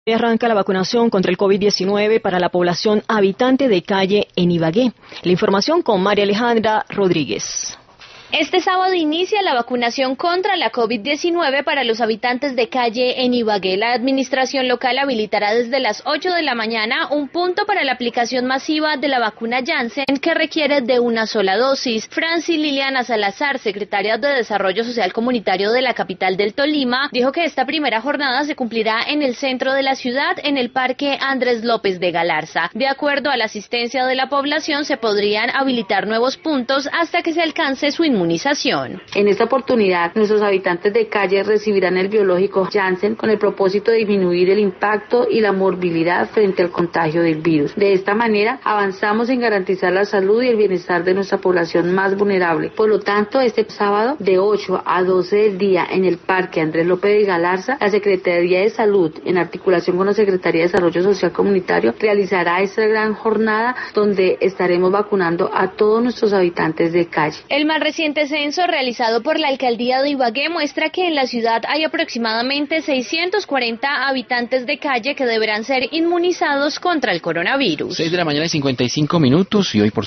Hoy arranca la vacunación contra el COVID-19 para la población habitante de calle en Ibagué. La información con María Alejandra Rodríguez. Este sábado inicia la vacunación contra la COVID-19 para los habitantes de calle en Ibagué. La administración local habilitará desde las 8 de la mañana un punto para la aplicación masiva de la vacuna Janssen, que requiere de una sola dosis. Francis Liliana Salazar, secretaria de Desarrollo Social Comunitario de la capital del Tolima, dijo que esta primera jornada se cumplirá en el centro de la ciudad, en el Parque Andrés López de Galarza. De acuerdo a la asistencia de la población, se podrían habilitar nuevos puntos hasta que se alcance su inmunización. En esta oportunidad, nuestros habitantes de calle recibirán el biológico Janssen con el propósito de disminuir el impacto y la morbilidad frente al contagio del virus. De esta manera, avanzamos en garantizar la salud y el bienestar de nuestra población más vulnerable. Por lo tanto, este sábado, de 8 a 12 del día, en el Parque Andrés López de Galarza, la Secretaría de Salud, en articulación con la Secretaría de Desarrollo Social Comunitario, realizará esta gran jornada donde estaremos vacunando a todos nuestros habitantes de calle. El más reciente censo realizado por la alcaldía de Ibagué muestra que en la ciudad hay aproximadamente 640 habitantes de calle que deberán ser inmunizados contra el coronavirus. 6 de la mañana y 55 minutos y hoy por